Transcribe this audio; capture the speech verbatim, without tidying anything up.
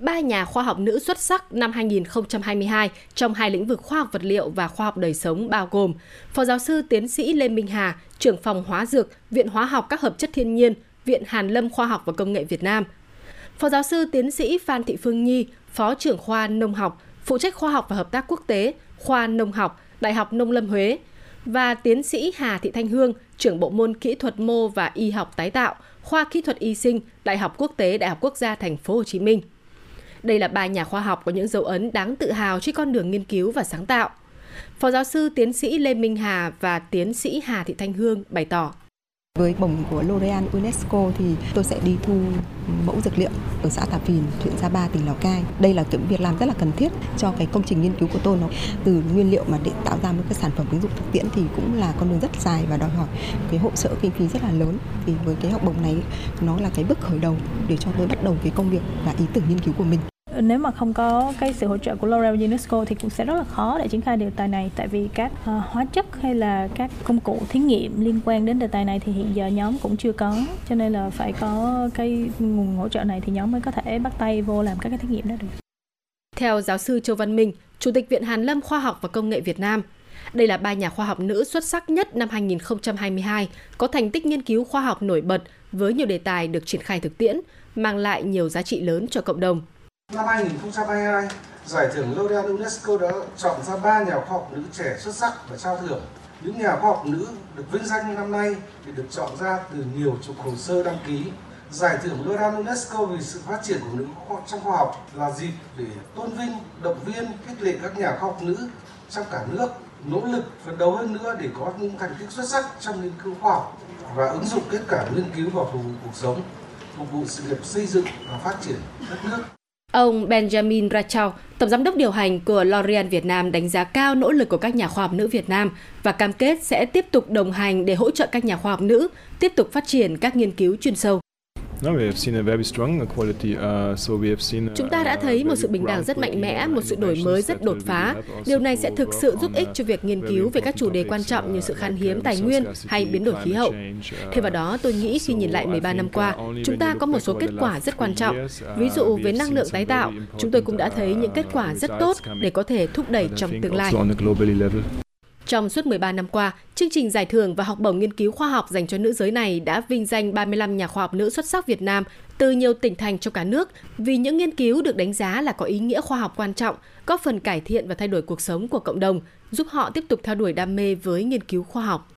ba nhà khoa học nữ xuất sắc năm hai nghìn không trăm hai mươi hai trong hai lĩnh vực khoa học vật liệu và khoa học đời sống bao gồm Phó giáo sư tiến sĩ Lê Minh Hà, trưởng phòng hóa dược, Viện Hóa học các hợp chất thiên nhiên, Viện Hàn lâm Khoa học và Công nghệ Việt Nam. Phó giáo sư tiến sĩ Phan Thị Phương Nhi, Phó trưởng khoa nông học, phụ trách khoa học và hợp tác quốc tế, khoa nông học, Đại học Nông lâm Huế. Và tiến sĩ Hà Thị Thanh Hương, trưởng bộ môn kỹ thuật mô và y học tái tạo, khoa kỹ thuật y sinh, Đại học Quốc tế, Đại học Quốc gia Thành phố Hồ Chí Minh. Đây là ba nhà khoa học có những dấu ấn đáng tự hào trên con đường nghiên cứu và sáng tạo. Phó giáo sư tiến sĩ Lê Minh Hà và tiến sĩ Hà Thị Thanh Hương bày tỏ. Với bổng của L'Oréal UNESCO thì tôi sẽ đi thu mẫu dược liệu ở xã Tà Phìn, huyện Sapa, tỉnh Lào Cai. Đây là cái việc làm rất là cần thiết cho cái công trình nghiên cứu của tôi. Nó từ nguyên liệu mà để tạo ra một cái sản phẩm ứng dụng thực tiễn thì cũng là con đường rất dài và đòi hỏi cái hỗ trợ kinh phí rất là lớn. Thì với cái học bổng này nó là cái bước khởi đầu để cho tôi bắt đầu cái công việc và ý tưởng nghiên cứu của mình. Nếu mà không có cái sự hỗ trợ của L'Oréal UNESCO thì cũng sẽ rất là khó để triển khai đề tài này, tại vì các uh, hóa chất hay là các công cụ thí nghiệm liên quan đến đề tài này thì hiện giờ nhóm cũng chưa có, cho nên là phải có cái nguồn hỗ trợ này thì nhóm mới có thể bắt tay vô làm các cái thí nghiệm đó được. Theo giáo sư Châu Văn Minh, Chủ tịch Viện Hàn lâm Khoa học và Công nghệ Việt Nam, đây là ba nhà khoa học nữ xuất sắc nhất năm hai nghìn không trăm hai mươi hai, có thành tích nghiên cứu khoa học nổi bật với nhiều đề tài được triển khai thực tiễn, mang lại nhiều giá trị lớn cho cộng đồng. Năm hai nghìn không trăm hai mươi hai, giải thưởng L'Oréal UNESCO đã chọn ra ba nhà khoa học nữ trẻ xuất sắc và trao thưởng. Những nhà khoa học nữ được vinh danh năm nay thì được chọn ra từ nhiều chục hồ sơ đăng ký. Giải thưởng L'Oréal UNESCO vì sự phát triển của nữ trong khoa học là dịp để tôn vinh, động viên, khích lệ các nhà khoa học nữ trong cả nước nỗ lực phấn đấu hơn nữa để có những thành tích xuất sắc trong nghiên cứu khoa học và ứng dụng kết quả nghiên cứu vào phục vụ cuộc sống, phục vụ sự nghiệp xây dựng và phát triển đất nước. Ông Benjamin Rachau, Tổng giám đốc điều hành của L'Oréal Việt Nam đánh giá cao nỗ lực của các nhà khoa học nữ Việt Nam và cam kết sẽ tiếp tục đồng hành để hỗ trợ các nhà khoa học nữ tiếp tục phát triển các nghiên cứu chuyên sâu. Chúng ta đã thấy một sự bình đẳng rất mạnh mẽ, một sự đổi mới rất đột phá. Điều này sẽ thực sự giúp ích cho việc nghiên cứu về các chủ đề quan trọng như sự khan hiếm tài nguyên hay biến đổi khí hậu. Thêm vào đó, tôi nghĩ khi nhìn lại mười ba năm qua, chúng ta có một số kết quả rất quan trọng. Ví dụ với năng lượng tái tạo, chúng tôi cũng đã thấy những kết quả rất tốt để có thể thúc đẩy trong tương lai. Trong suốt mười ba năm qua, chương trình giải thưởng và học bổng nghiên cứu khoa học dành cho nữ giới này đã vinh danh ba mươi lăm nhà khoa học nữ xuất sắc Việt Nam từ nhiều tỉnh thành trong cả nước vì những nghiên cứu được đánh giá là có ý nghĩa khoa học quan trọng, góp phần cải thiện và thay đổi cuộc sống của cộng đồng, giúp họ tiếp tục theo đuổi đam mê với nghiên cứu khoa học.